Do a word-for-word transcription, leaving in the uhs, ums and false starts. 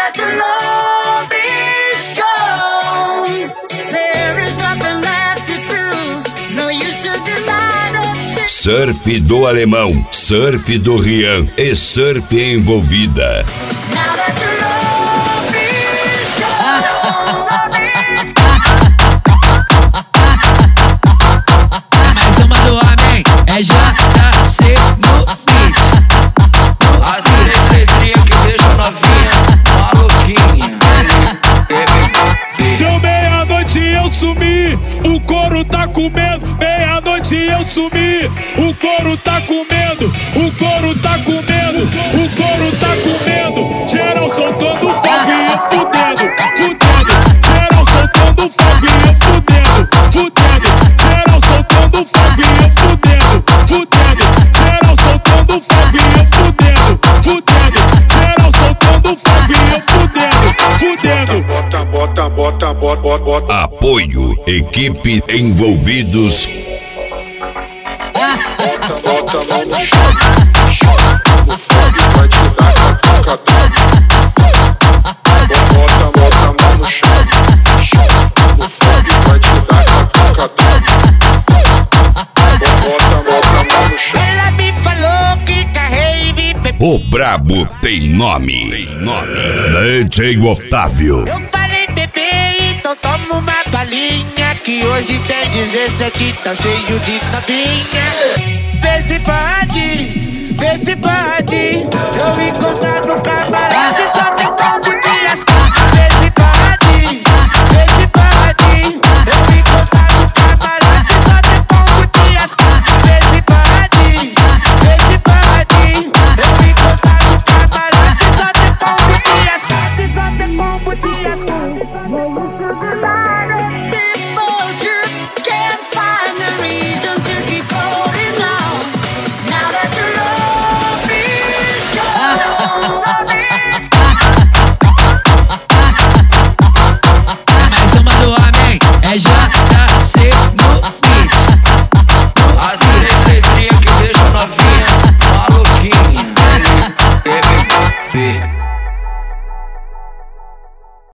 that the love is gone, there is nothing left to prove. No use to deny that. Surf do Alemão, surf do Rian e surf envolvida. Now that the love is gone. Mais uma do homem, é J C no beat. As três letrinhas que deixam novinha maluquinha. Deu meia-noite e eu sumi, o couro tá comendo. Meia-noite e eu sumi, o couro tá comendo. O couro tá comendo, o couro tá comendo. Geral soltando fogo e eu fudendo, fudendo. Geral soltando fogo e eu fudendo, fudendo. Geral soltando fogo e eu fudendo, fudendo. Geral soltando fogo e eu fudendo, fudendo. Geral soltando fogo e eu fudendo, fudendo. Bota, bota, bota, bota, bota, bota. Apoio, equipe envolvidos. Bota, bota a mão no chão, chão. O fogo vai te dar catucadão. Bota, bota a mão no chão, chão. O fogo vai te dar catucadão. Bota, bota a mão no chão. Ela me falou que carrei me bebê. O brabo tem nome. Tem nome. D J Otávio. Eu falei bebê, então toma uma balinha, que hoje tem dezessete, tá cheio de novinha. Vê se pode, vê se pode. Eu encontro